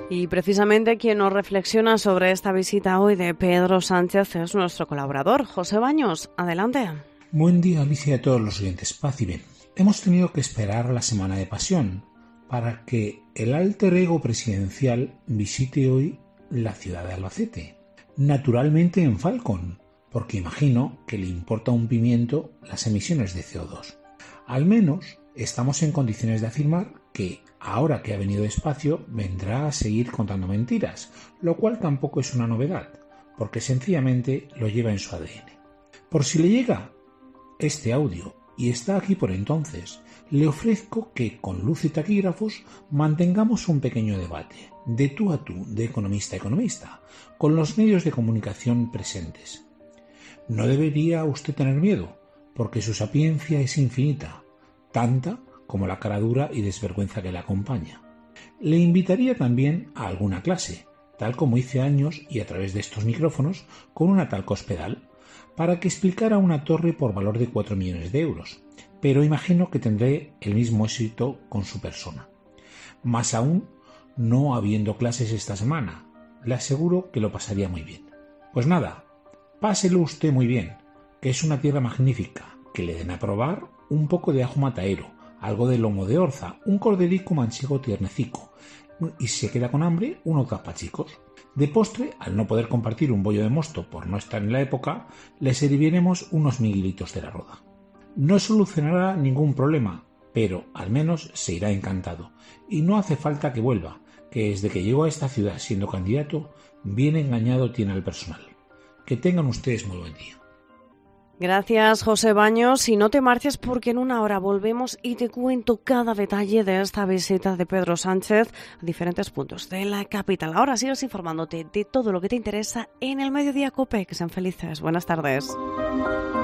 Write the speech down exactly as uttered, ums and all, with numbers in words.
Y precisamente quien nos reflexiona sobre esta visita hoy de Pedro Sánchez es nuestro colaborador, José Baños. Adelante. Buen día, Alicia, y a todos los oyentes. Paz y bien. Hemos tenido que esperar la Semana de Pasión para que el alter ego presidencial visite hoy la ciudad de Albacete. Naturalmente en Falcon, porque imagino que le importa un pimiento las emisiones de C O dos. Al menos estamos en condiciones de afirmar que, ahora que ha venido despacio, vendrá a seguir contando mentiras, lo cual tampoco es una novedad, porque sencillamente lo lleva en su A D N. Por si le llega este audio y está aquí por entonces, le ofrezco que, con luz y taquígrafos, mantengamos un pequeño debate, de tú a tú, de economista a economista, con los medios de comunicación presentes. No debería usted tener miedo, porque su sapiencia es infinita, tanta como la cara dura y desvergüenza que le acompaña. Le invitaría también a alguna clase, tal como hice años y a través de estos micrófonos, con una tal Cospedal, para que explicara una torre por valor de cuatro millones de euros, pero imagino que tendré el mismo éxito con su persona. Más aún, no habiendo clases esta semana, le aseguro que lo pasaría muy bien. Pues nada, páselo usted muy bien, que es una tierra magnífica, que le den a probar un poco de ajo mataero, algo de lomo de orza, un corderico manchego tiernecico, y si se queda con hambre, unos gazpachicos. De postre, al no poder compartir un bollo de mosto por no estar en la época, le serviremos unos miguelitos de la Roda. No solucionará ningún problema, pero al menos se irá encantado, y no hace falta que vuelva, que desde que llegó a esta ciudad siendo candidato, bien engañado tiene al personal. Que tengan ustedes muy buen día. Gracias, José Baños, y no te marches porque en una hora volvemos y te cuento cada detalle de esta visita de Pedro Sánchez a diferentes puntos de la capital. Ahora sigues informándote de todo lo que te interesa en el Mediodía COPE. Que sean felices. Buenas tardes.